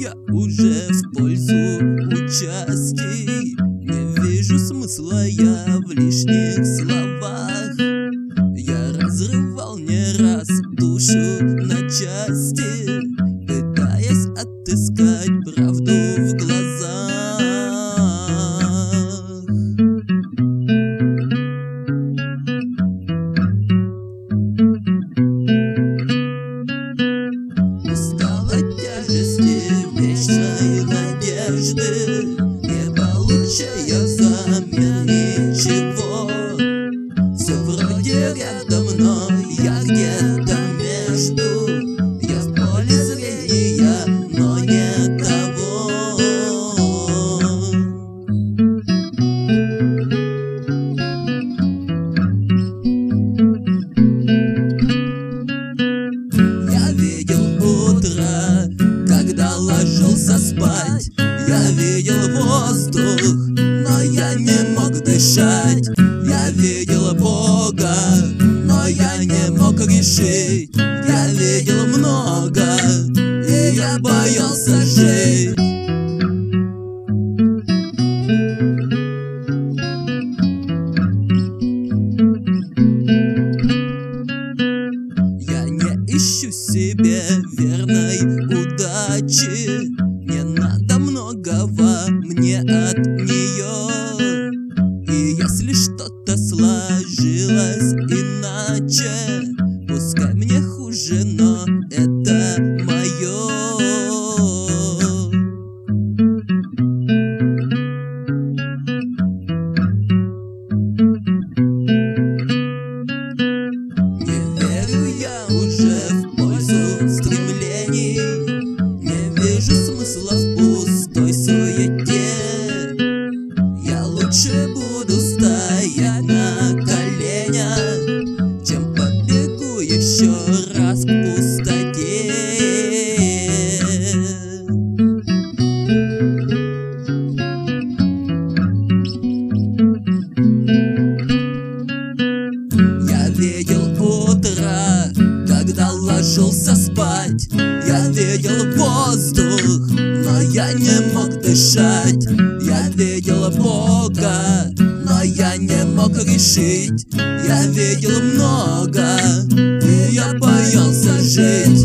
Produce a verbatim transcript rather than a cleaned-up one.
я уже в пользу участий. Не вижу смысла я в лишних словах. Я разрывал не раз душу на части, пытаясь отыскать правду в глазах. Устала тяжести вечной надежды, не получая взамен ничего. Все вроде рядом, но я где-то между. Я в поле зрения, но не того. Я видел утро, когда ложился спать. Я видел воздух, но я не мог дышать. Я видел Бога, но я не мог решить. Я видел много, и я боялся жить. Я не ищу себе верной удачи. Не надо многого мне от нее. И если что-то сложилось иначе, пускай мне хуже, но это мое. Не верю я уже в пользу стремлений. Не вижу смысла в пустой суете. Я лучше буду стоять на коленях, чем побегу еще раз к пустоте. Я видел утро, когда ложился спать. Я видел воздух, но я не мог дышать. Я видел Бога, но я не мог решить. Я видел много, и я боялся жить.